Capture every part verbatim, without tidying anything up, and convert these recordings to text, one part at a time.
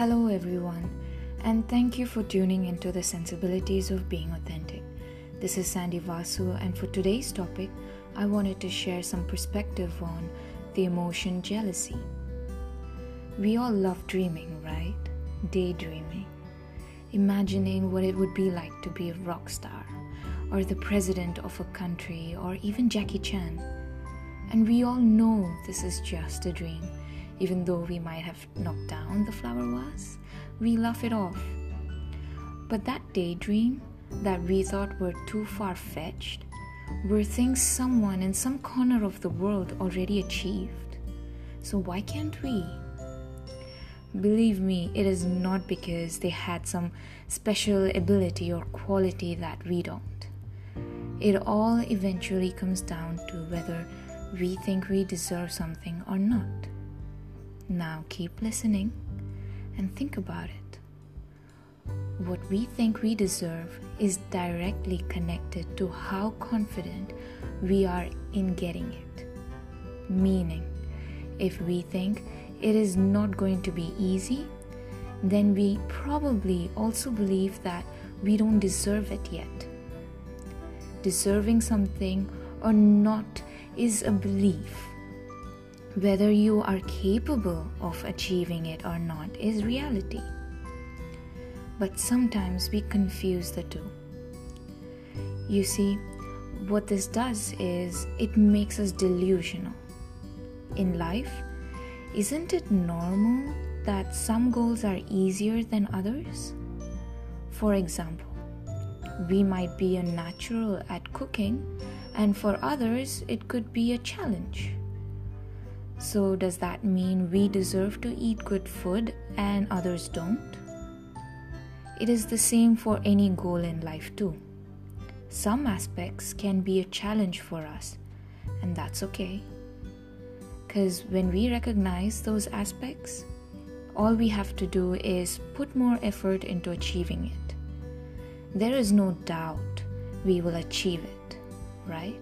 Hello, everyone, and thank you for tuning into the sensibilities of being authentic. This is Sandy Vasu, and for today's topic, I wanted to share some perspective on the emotion jealousy. We all love dreaming, right? Daydreaming, imagining what it would be like to be a rock star, or the president of a country, or even Jackie Chan. And we all know this is just a dream. Even though we might have knocked down the flower vase, we laugh it off. But that daydream that we thought were too far-fetched were things someone in some corner of the world already achieved. So why can't we? Believe me, it is not because they had some special ability or quality that we don't. It all eventually comes down to whether we think we deserve something or not. Now keep listening and think about it. What we think we deserve is directly connected to how confident we are in getting it. Meaning, if we think it is not going to be easy, then we probably also believe that we don't deserve it yet. Deserving something or not is a belief. Whether you are capable of achieving it or not is reality. But sometimes we confuse the two. You see, what this does is it makes us delusional. In life, isn't it normal that some goals are easier than others? For example, we might be a natural at cooking, and for others, it could be a challenge. So does that mean we deserve to eat good food and others don't? It is the same for any goal in life too. Some aspects can be a challenge for us, and that's okay. Because when we recognize those aspects, all we have to do is put more effort into achieving it. There is no doubt we will achieve it, right?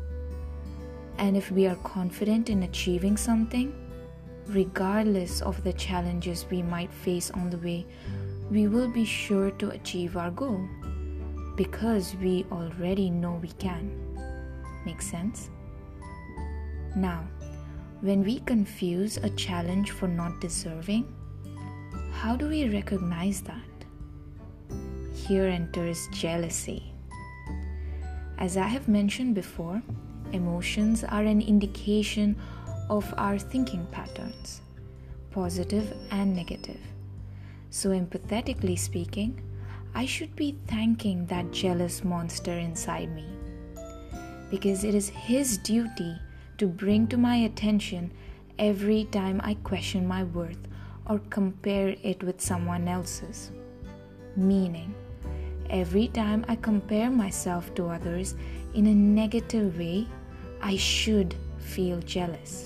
And if we are confident in achieving something, regardless of the challenges we might face on the way, we will be sure to achieve our goal because we already know we can. Make sense? Now, when we confuse a challenge for not deserving, how do we recognize that? Here enters jealousy. As I have mentioned before, emotions are an indication of our thinking patterns, positive and negative. So empathetically speaking, I should be thanking that jealous monster inside me, because it is his duty to bring to my attention every time I question my worth or compare it with someone else's. Meaning, every time I compare myself to others in a negative way, I should feel jealous.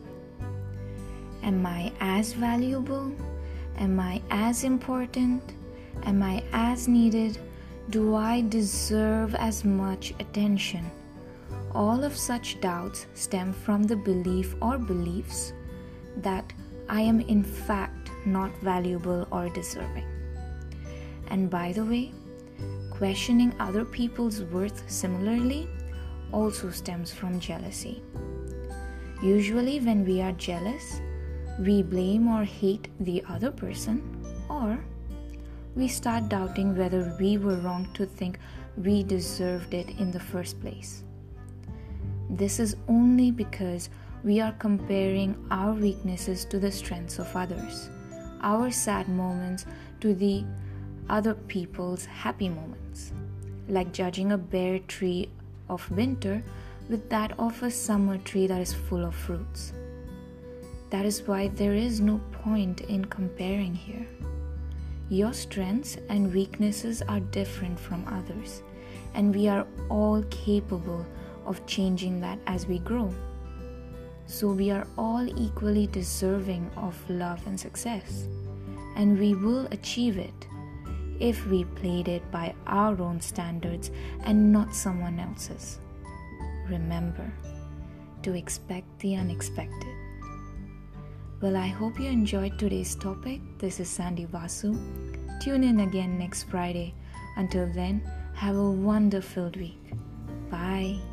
Am I as valuable? Am I as important? Am I as needed? Do I deserve as much attention? All of such doubts stem from the belief or beliefs that I am in fact not valuable or deserving. And by the way, questioning other people's worth similarly also stems from jealousy. Usually when we are jealous, we blame or hate the other person, or we start doubting whether we were wrong to think we deserved it in the first place. This is only because we are comparing our weaknesses to the strengths of others, our sad moments to the other people's happy moments, like judging a bare tree of winter with that of a summer tree that is full of fruits. That is why there is no point in comparing here. Your strengths and weaknesses are different from others, and we are all capable of changing that as we grow. So we are all equally deserving of love and success, and we will achieve it if we played it by our own standards and not someone else's. Remember to expect the unexpected. Well, I hope you enjoyed today's topic. This is Sandy Vasu. Tune in again next Friday. Until then, have a wonder-filled week. Bye.